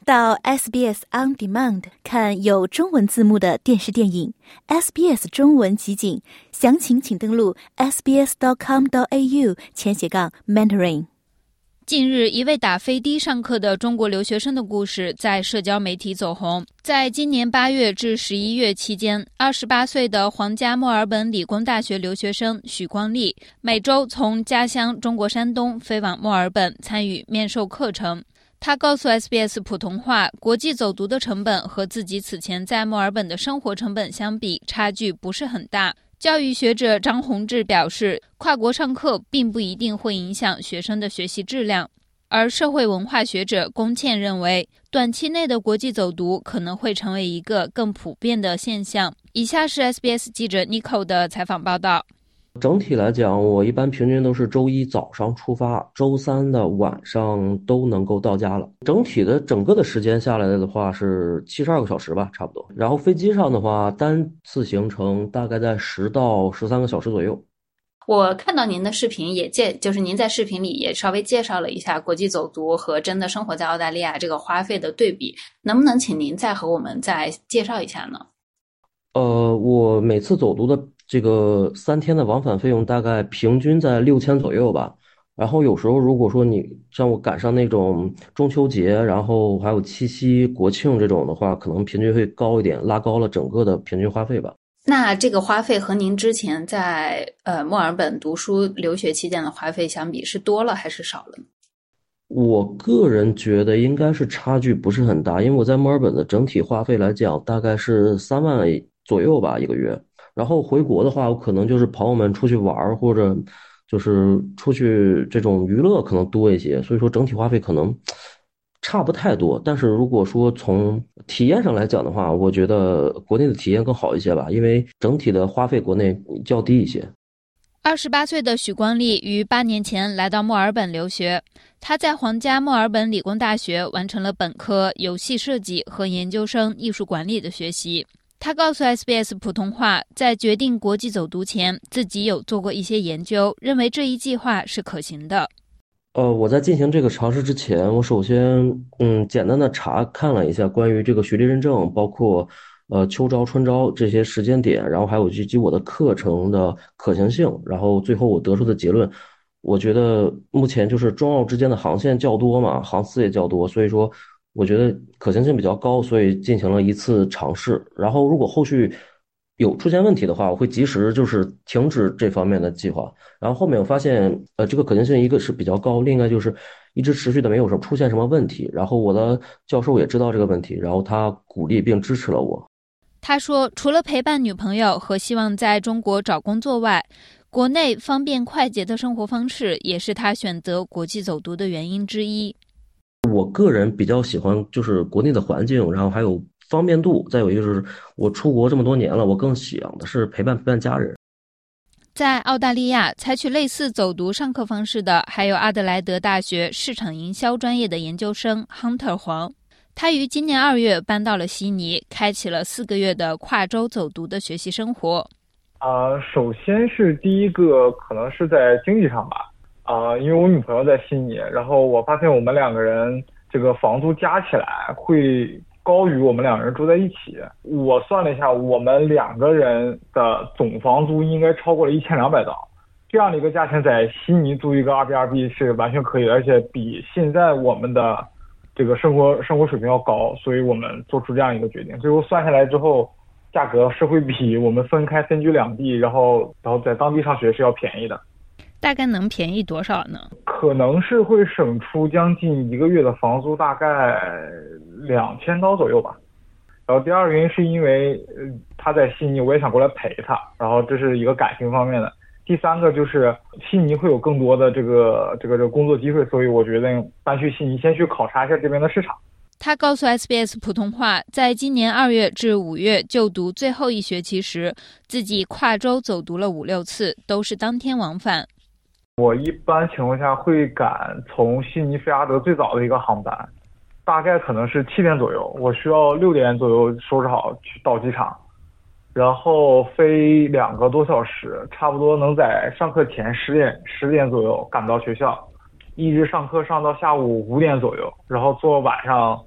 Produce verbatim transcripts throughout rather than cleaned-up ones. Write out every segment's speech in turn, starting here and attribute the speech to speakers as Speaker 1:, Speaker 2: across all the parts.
Speaker 1: 到 S B S On Demand 看有中文字幕的电视电影 S B S 中文集锦，详情请登录 s b s dot com dot a u 前斜杠 mentoring。
Speaker 2: 近日，一位打飞的上课的中国留学生的故事在社交媒体走红。在今年八月至十一月期间，二十八岁的皇家墨尔本理工大学留学生许光丽，每周从家乡中国山东飞往墨尔本参与面授课程。他告诉 S B S 普通话，国际走读的成本和自己此前在墨尔本的生活成本相比，差距不是很大。教育学者张宏志表示，跨国上课并不一定会影响学生的学习质量。而社会文化学者龚倩认为，短期内的国际走读可能会成为一个更普遍的现象。以下是 S B S 记者 Nico 的采访报道。
Speaker 3: 整体来讲，我一般平均都是周一早上出发，周三的晚上都能够到家了。整体的整个的时间下来的话是七十二个小时吧，差不多。然后飞机上的话，单次行程大概在十到十三个小时左右。
Speaker 4: 我看到您的视频也介，就是您在视频里也稍微介绍了一下国际走读和真的生活在澳大利亚这个花费的对比，能不能请您再和我们再介绍一下呢？
Speaker 3: 呃，我每次走读的这个三天的往返费用大概平均在六千左右吧。然后有时候如果说你像我赶上那种中秋节，然后还有七夕、国庆这种的话，可能平均会高一点，拉高了整个的平均花费吧。
Speaker 4: 那这个花费和您之前在呃墨尔本读书留学期间的花费相比，是多了还是少了呢？
Speaker 3: 我个人觉得应该是差距不是很大，因为我在墨尔本的整体花费来讲大概是三万左右吧一个月。然后回国的话，我可能就是朋友们出去玩，或者就是出去这种娱乐可能多一些，所以说整体花费可能差不太多。但是如果说从体验上来讲的话，我觉得国内的体验更好一些吧，因为整体的花费国内较低一些。
Speaker 2: 二十八岁的许光丽于八年前来到墨尔本留学，他在皇家墨尔本理工大学完成了本科游戏设计和研究生艺术管理的学习。他告诉 S B S 普通话，在决定国际走读前，自己有做过一些研究，认为这一计划是可行的。
Speaker 3: 呃，我在进行这个尝试之前，我首先嗯简单的查看了一下关于这个学历认证，包括呃秋招、春招这些时间点，然后还有以及我的课程的可行性，然后最后我得出的结论，我觉得目前就是中澳之间的航线较多嘛，航次也较多，所以说我觉得可行性比较高，所以进行了一次尝试。然后如果后续有出现问题的话，我会及时就是停止这方面的计划。然后后面我发现，呃，这个可行性一个是比较高，另一个就是一直持续的没有什么出现什么问题。然后我的教授也知道这个问题，然后他鼓励并支持了我。
Speaker 2: 他说，除了陪伴女朋友和希望在中国找工作外，国内方便快捷的生活方式也是他选择国际走读的原因之一。
Speaker 3: 我个人比较喜欢就是国内的环境，然后还有方便度，再有一个就是我出国这么多年了，我更想的是陪伴陪伴家人。
Speaker 2: 在澳大利亚采取类似走读上课方式的还有阿德莱德大学市场营销专业的研究生 Hunter 黄，他于今年二月搬到了悉尼，开启了四个月的跨州走读的学习生活。
Speaker 5: 呃，首先是第一个可能是在经济上吧，啊、呃，因为我女朋友在悉尼，然后我发现我们两个人这个房租加起来会高于我们两个人住在一起。我算了一下，我们两个人的总房租应该超过了一千两百刀，这样的一个价钱在悉尼租一个二 B 二 B 是完全可以的，而且比现在我们的这个生活生活水平要高，所以我们做出这样一个决定。最后算下来之后，价格是会比我们分开分居两地，然后然后在当地上学是要便宜的。
Speaker 2: 大概能便宜多少呢？
Speaker 5: 可能是会省出将近一个月的房租，大概两千刀左右吧。然后第二个原因是因为呃他在悉尼，我也想过来陪他，然后这是一个感情方面的。第三个就是悉尼会有更多的这个这个这个工作机会，所以我决定搬去悉尼，先去考察一下这边的市场。
Speaker 2: 他告诉 S B S 普通话，在今年二月至五月就读最后一学期时，自己跨州走读了五六次，都是当天往返。
Speaker 5: 我一般情况下会赶从悉尼飞阿德最早的一个航班，大概可能是七点左右，我需要六点左右收拾好去到机场，然后飞两个多小时，差不多能在上课前十点十点左右赶到学校，一直上课上到下午五点左右，然后坐晚上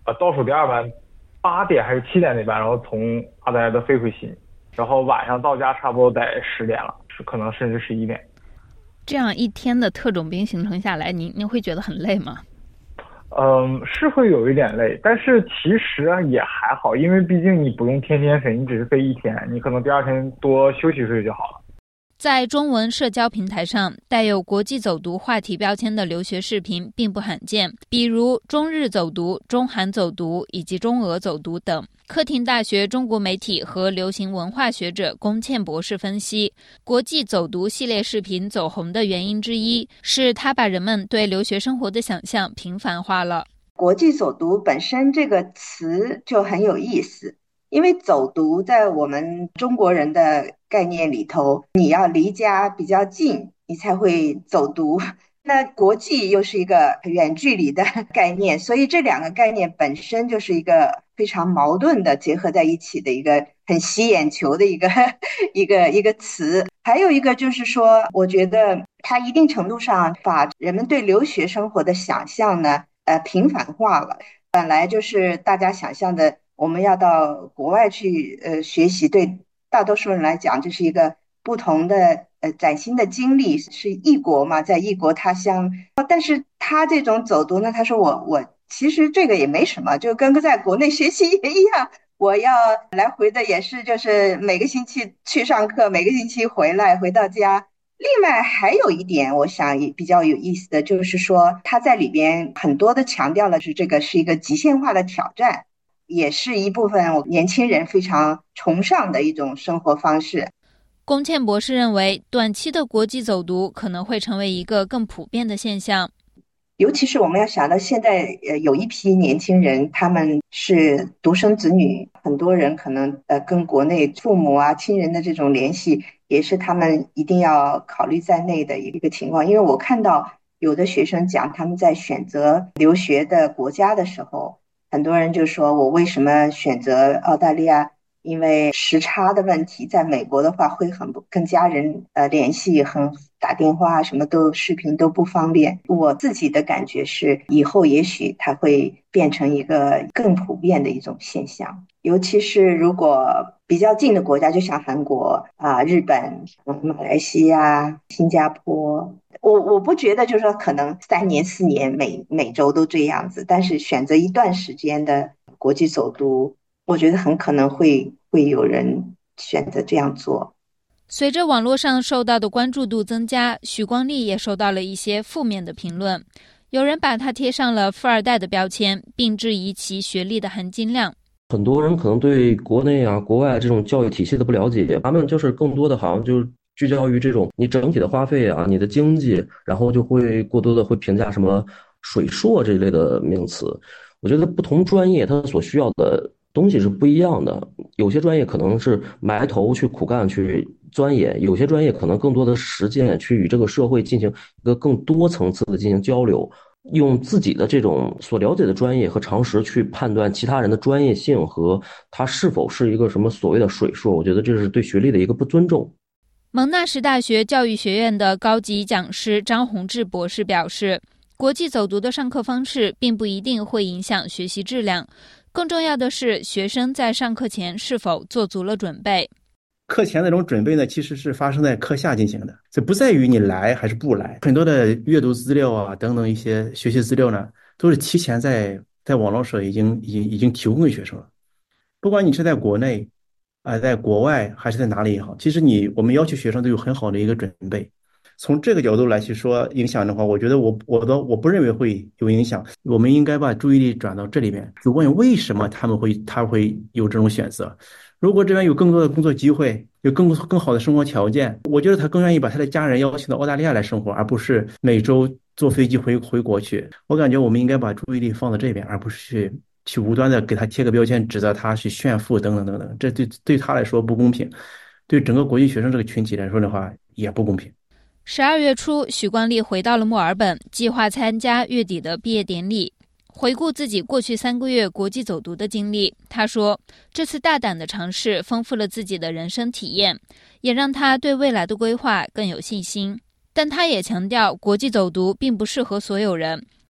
Speaker 5: 呃倒数第二班八点还是七点那班，然后从阿德莱德飞回悉尼，然后晚上到家差不多得十点了，是可能甚至十一点。
Speaker 2: 这样一天的特种兵行程下来，您您会觉得很累吗？
Speaker 5: 嗯，是会有一点累，但是其实也还好，因为毕竟你不用天天飞，你只是飞一天，你可能第二天多休息休息就好了。
Speaker 2: 在中文社交平台上，带有国际走读话题标签的留学视频并不罕见，比如中日走读、中韩走读以及中俄走读等。科廷大学中国媒体和流行文化学者龚倩博士分析，国际走读系列视频走红的原因之一是它把人们对留学生活的想象平凡化了。
Speaker 6: 国际走读本身这个词就很有意思，因为走读在我们中国人的概念里头，你要离家比较近，你才会走读。那国际又是一个远距离的概念，所以这两个概念本身就是一个非常矛盾的结合在一起的一个很吸眼球的一个一个一个词。还有一个就是说，我觉得它一定程度上把人们对留学生活的想象呢，呃，平凡化了。本来就是大家想象的，我们要到国外去呃学习，对大多数人来讲，这是一个不同的呃崭新的经历，是异国嘛，在异国他乡。但是他这种走读呢，他说我我其实这个也没什么，就跟在国内学习也一样，我要来回的也是就是每个星期去上课，每个星期回来回到家。另外还有一点我想也比较有意思的就是说，他在里边很多的强调了是这个是一个极限化的挑战，也是一部分年轻人非常崇尚的一种生活方式。
Speaker 2: 龚倩博士认为，短期的国际走读可能会成为一个更普遍的现象。
Speaker 6: 尤其是我们要想到现在呃有一批年轻人，他们是独生子女，很多人可能呃跟国内父母啊亲人的这种联系也是他们一定要考虑在内的一个情况。因为我看到有的学生讲他们在选择留学的国家的时候，很多人就说我为什么选择澳大利亚，因为时差的问题，在美国的话会很跟家人呃联系，很打电话什么都视频都不方便。我自己的感觉是，以后也许它会变成一个更普遍的一种现象，尤其是如果比较近的国家，就像韩国啊、日本、马来西亚、新加坡。我我不觉得就是说可能三年四年每每周都这样子，但是选择一段时间的国际走读，我觉得很可能会会有人选择这样做。
Speaker 2: 随着网络上受到的关注度增加，许光丽也收到了一些负面的评论，有人把他贴上了富二代的标签，并质疑其学历的含金量。
Speaker 3: 很多人可能对国内啊、国外这种教育体系的不了解，他们就是更多的好像就聚焦于这种你整体的花费啊、你的经济，然后就会过多的会评价什么水硕这一类的名词。我觉得不同专业它所需要的东西是不一样的，有些专业可能是埋头去苦干去钻研，有些专业可能更多的实践去与这个社会进行一个更多层次的进行交流，用自己的这种所了解的专业和常识去判断其他人的专业性和他是否是一个什么所谓的水硕，我觉得这是对学历的一个不尊重。
Speaker 2: 蒙纳什大学教育学院的高级讲师张宏志博士表示，国际走读的上课方式并不一定会影响学习质量，更重要的是学生在上课前是否做足了准备。
Speaker 7: 课前那种准备呢，其实是发生在课下进行的，这不在于你来还是不来。很多的阅读资料啊等等一些学习资料呢，都是提前在在网络上已经已经已经提供给学生了。不管你是在国内啊、呃，在国外还是在哪里也好，其实你我们要求学生都有很好的一个准备。从这个角度来去说影响的话，我觉得我我的我不认为会有影响。我们应该把注意力转到这里面，就问为什么他们会他会有这种选择。如果这边有更多的工作机会，有更更好的生活条件，我觉得他更愿意把他的家人邀请到澳大利亚来生活，而不是每周坐飞机回回国去。我感觉我们应该把注意力放到这边，而不是去去无端的给他贴个标签，指责他去炫富等等等等，这对对他来说不公平，对整个国际学生这个群体来说的话也不公平。
Speaker 2: 十二月初，许光丽回到了墨尔本，计划参加月底的毕业典礼。回顾自己过去三个月国际走读的经历，他说，这次大胆的尝试丰富了自己的人生体验，也让他对未来的规划更有信心。但他也强调，国际走读并不适合所有人。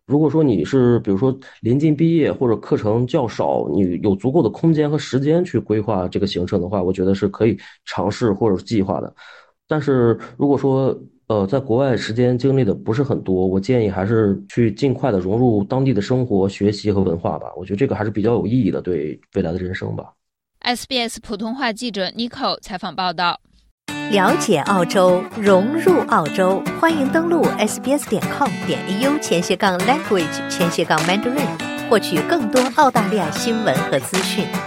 Speaker 3: 如果说你是比如说临近毕业或者课程较少，你有足够的空间和时间去规划这个行程的话，我觉得是可以尝试或者是计划的。但是如果说呃在国外时间经历的不是很多，我建议还是去尽快的融入当地的生活、学习和文化吧。我觉得这个还是比较有意义的，对未来的人生吧。
Speaker 2: S B S 普通话记者 Nico 采访报道。
Speaker 1: 了解澳洲，融入澳洲，欢迎登录 s b s 点 com 点 a u 前斜杠 language 前斜杠 mandarin，获取更多澳大利亚新闻和资讯。